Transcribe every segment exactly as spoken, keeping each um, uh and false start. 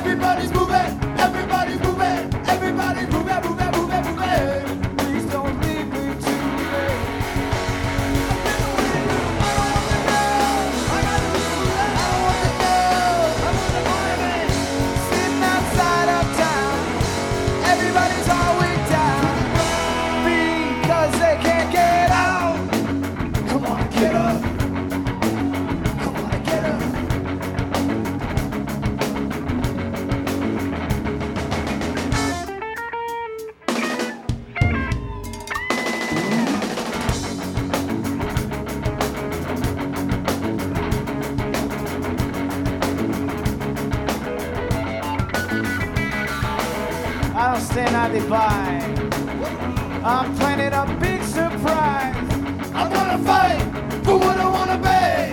Everybody's moving, everybody's moving, everybody's moving, moving, moving, moving. Please don't leave me too late. I don't want to go. I gotta be moving. I don't want to go. I want to party. Sitting outside uptown, everybody's all weak down because they can't get out. Come on, get up. Come on, get up. I don't stand idly by. I'm planning a big surprise. I'm gonna fight for what I wanna be.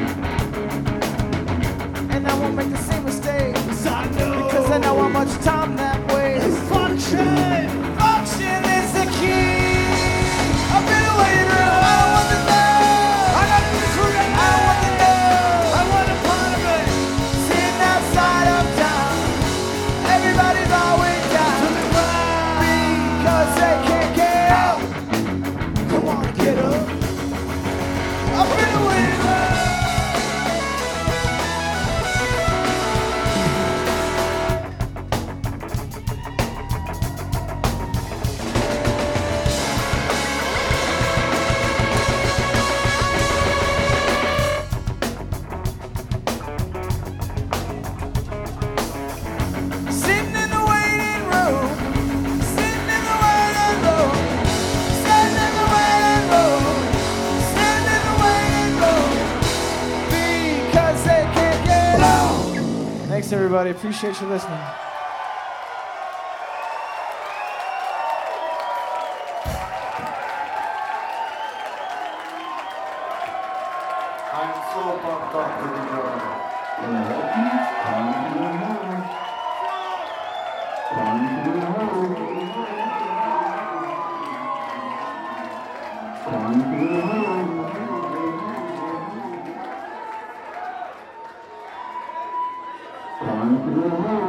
And I won't make the same mistake. Cause I know. Because I know how much time that wastes. Function! Function is the key. I've been waiting around. I don't want to know. I gotta do this for right now. I don't want to know. I want a part of it. Sitting outside uptown. Everybody's always down. Because they can't get out. Come on, get up. I've been waiting around. Sitting in the waiting room. Sitting in the waiting room. Sitting in the waiting room. Sitting in the waiting room. Because they can't get out. Thanks, everybody. Appreciate you listening. I'm so pumped up to be done. Thank you.